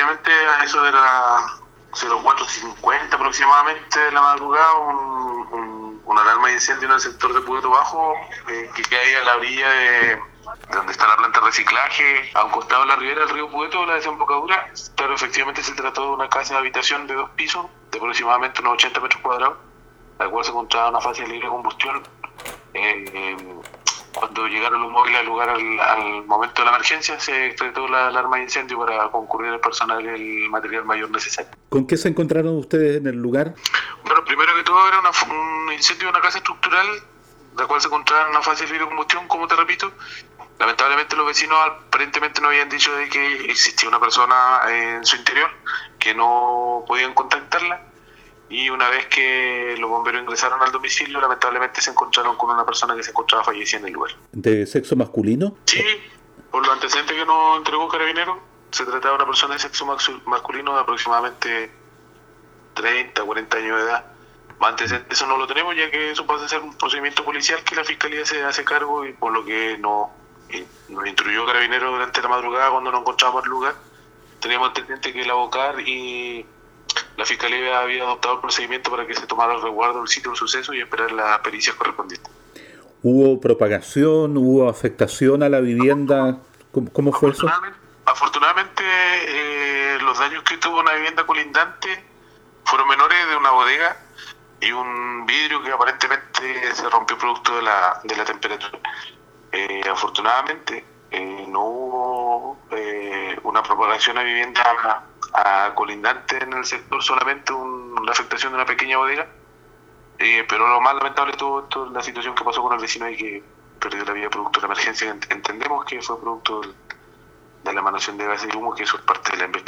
efectivamente a eso de las 04:50 aproximadamente de la madrugada, una alarma de incendio en el sector de Puerto Bajo, que queda ahí a la orilla de donde está la planta de reciclaje, a un costado de la ribera del río Pueto, la desembocadura. Pero efectivamente se trató de una casa de habitación de 2 pisos, de aproximadamente unos 80 metros cuadrados, la cual se encontraba en una fase de libre combustión. Cuando llegaron los móviles al lugar al momento de la emergencia, se decretó la alarma de incendio para concurrir el personal y el material mayor necesario. ¿Con qué se encontraron ustedes en el lugar? Bueno, primero que todo era un incendio de una casa estructural, la cual se encontraba en una fase de libre combustión, como te repito. Lamentablemente los vecinos aparentemente nos habían dicho de que existía una persona en su interior, que no podían contactarla, y una vez que los bomberos ingresaron al domicilio, lamentablemente se encontraron con una persona que se encontraba fallecida en el lugar. ¿De sexo masculino? Sí, por los antecedentes que nos entregó Carabineros, se trataba de una persona de sexo masculino de aproximadamente 30, 40 años de edad. Más antecedentes eso no lo tenemos, ya que eso pasa a ser un procedimiento policial que la Fiscalía se hace cargo, y por lo que nos instruyó Carabineros durante la madrugada cuando nos encontrábamos en el lugar. Teníamos antecedentes que el abocar y la Fiscalía había adoptado el procedimiento para que se tomara el resguardo del sitio del suceso y esperar las pericias correspondientes. ¿Hubo propagación? ¿Hubo afectación a la vivienda? ¿Cómo fue eso? Afortunadamente, los daños que tuvo una vivienda colindante fueron menores, de una bodega y un vidrio que aparentemente se rompió producto de la temperatura. Afortunadamente, no hubo una propagación a vivienda colindante en el sector, solamente la afectación de una pequeña bodega. Pero lo más lamentable de todo esto es la situación que pasó con el vecino y que perdió la vida producto de la emergencia. Entendemos que fue producto de la emanación de gases y humo, que eso es parte de la investigación.